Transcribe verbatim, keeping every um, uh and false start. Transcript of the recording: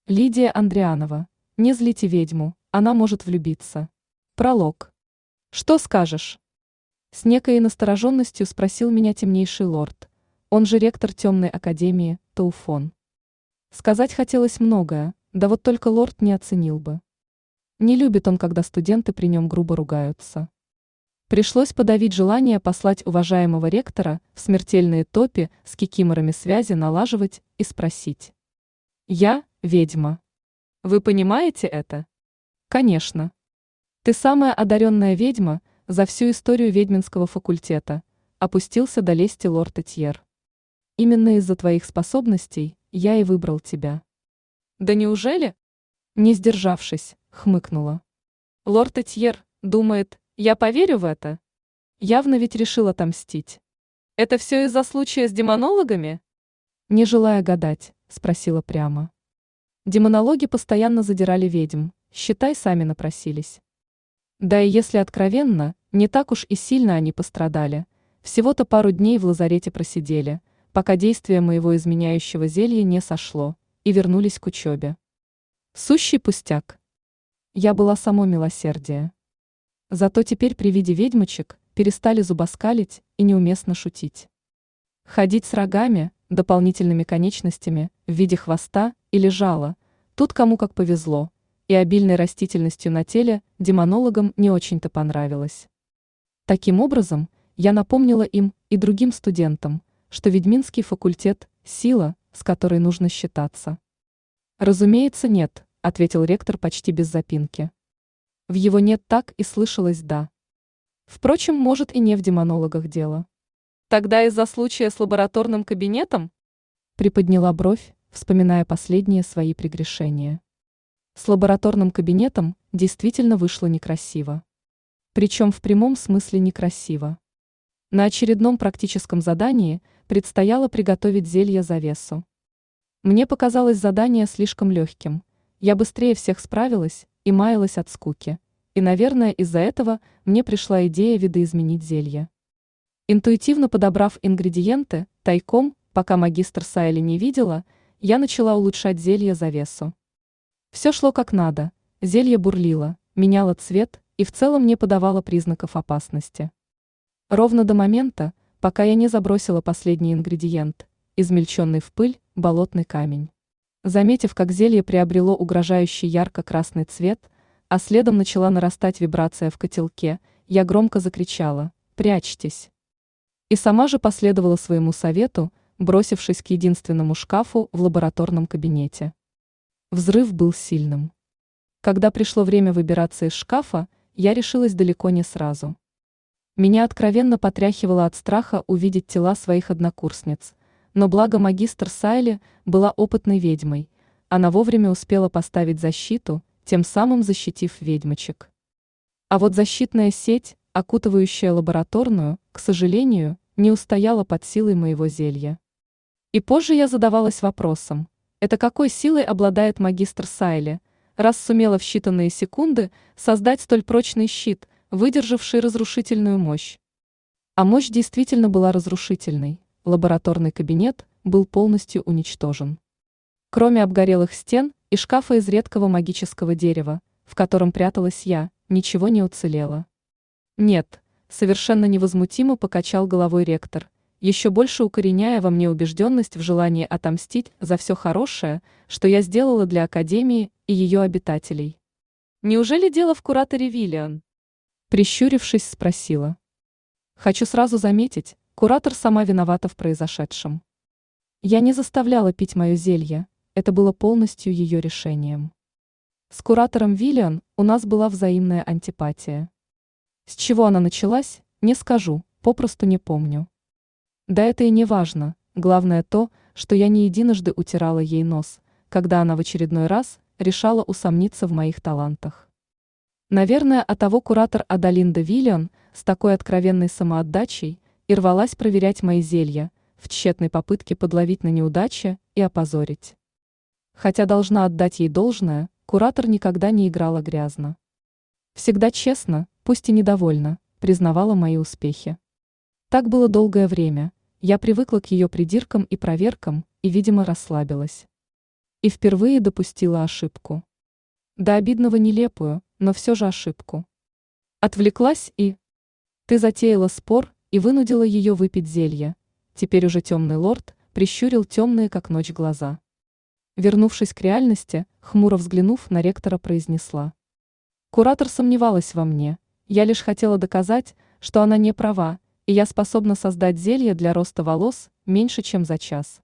Лидия Андрианова. Не злите ведьму, она может влюбиться. Пролог. Что скажешь? С некой настороженностью спросил меня темнейший лорд, он же ректор темной академии, Тауфон. Сказать хотелось многое, да вот только лорд не оценил бы. Не любит он, когда студенты при нем грубо ругаются. Пришлось подавить желание послать уважаемого ректора в смертельные топи с кикиморами связи налаживать и спросить. Я – ведьма. Вы понимаете это? Конечно. Ты самая одаренная ведьма за всю историю ведьминского факультета, опустился до лести лорд Этьер. Именно из-за твоих способностей я и выбрал тебя. Да неужели? Не сдержавшись, хмыкнула. Лорд Этьер думает, я поверю в это? Явно ведь решил отомстить. Это все из-за случая с демонологами? Не желая гадать, спросила прямо. Демонологи постоянно задирали ведьм, считай, сами напросились. Да и если откровенно, не так уж и сильно они пострадали, всего-то пару дней в лазарете просидели, пока действие моего изменяющего зелья не сошло, и вернулись к учебе. Сущий пустяк. Я была само милосердие. Зато теперь при виде ведьмочек перестали зубоскалить и неуместно шутить. Ходить с рогами, дополнительными конечностями, в виде хвоста или жала, тут кому как повезло, и обильной растительностью на теле демонологам не очень-то понравилось. Таким образом, я напомнила им и другим студентам, что ведьминский факультет – сила, с которой нужно считаться. Разумеется, нет, ответил ректор почти без запинки. В его «нет» так и слышалось «да». Впрочем, может и не в демонологах дело. Тогда из-за случая с лабораторным кабинетом? Приподняла бровь, вспоминая последние свои прегрешения. С лабораторным кабинетом действительно вышло некрасиво. Причем в прямом смысле некрасиво. На очередном практическом задании предстояло приготовить зелье завесу. Мне показалось задание слишком легким, я быстрее всех справилась и маялась от скуки, и, наверное, из-за этого мне пришла идея видоизменить зелье. Интуитивно подобрав ингредиенты, тайком, пока магистр Сайли не видела, я начала улучшать зелье завесу. Все шло как надо, зелье бурлило, меняло цвет и в целом не подавало признаков опасности. Ровно до момента, пока я не забросила последний ингредиент, измельченный в пыль, болотный камень. Заметив, как зелье приобрело угрожающий ярко-красный цвет, а следом начала нарастать вибрация в котелке, я громко закричала «Прячьтесь!». И сама же последовала своему совету, бросившись к единственному шкафу в лабораторном кабинете. Взрыв был сильным. Когда пришло время выбираться из шкафа, я решилась далеко не сразу. Меня откровенно потряхивало от страха увидеть тела своих однокурсниц, но благо магистр Сайли была опытной ведьмой, она вовремя успела поставить защиту, тем самым защитив ведьмочек. А вот защитная сеть, окутывающая лабораторную, к сожалению, не устояла под силой моего зелья. И позже я задавалась вопросом, это какой силой обладает магистр Сайли, раз сумела в считанные секунды создать столь прочный щит, выдержавший разрушительную мощь. А мощь действительно была разрушительной, лабораторный кабинет был полностью уничтожен. Кроме обгорелых стен и шкафа из редкого магического дерева, в котором пряталась я, ничего не уцелело. Нет, совершенно невозмутимо покачал головой ректор, еще больше укореняя во мне убежденность в желании отомстить за все хорошее, что я сделала для Академии и ее обитателей. Неужели дело в кураторе Виллиан? Прищурившись, спросила. Хочу сразу заметить, куратор сама виновата в произошедшем. Я не заставляла пить мое зелье, это было полностью ее решением. С куратором Виллиан у нас была взаимная антипатия. С чего она началась, не скажу, попросту не помню. Да это и не важно, главное то, что я не единожды утирала ей нос, когда она в очередной раз решала усомниться в моих талантах. Наверное, оттого куратор Адалинда Виллиан с такой откровенной самоотдачей и рвалась проверять мои зелья, в тщетной попытке подловить на неудаче и опозорить. Хотя должна отдать ей должное, куратор никогда не играла грязно. Всегда честно, пусть и недовольна, признавала мои успехи. Так было долгое время, я привыкла к ее придиркам и проверкам и, видимо, расслабилась. И впервые допустила ошибку. До обидного нелепую, но все же ошибку. Отвлеклась и... Ты затеяла спор и вынудила ее выпить зелье. Теперь уже темный лорд прищурил темные, как ночь, глаза. Вернувшись к реальности, хмуро взглянув на ректора, произнесла. Куратор сомневалась во мне. Я лишь хотела доказать, что она не права, и я способна создать зелье для роста волос меньше, чем за час.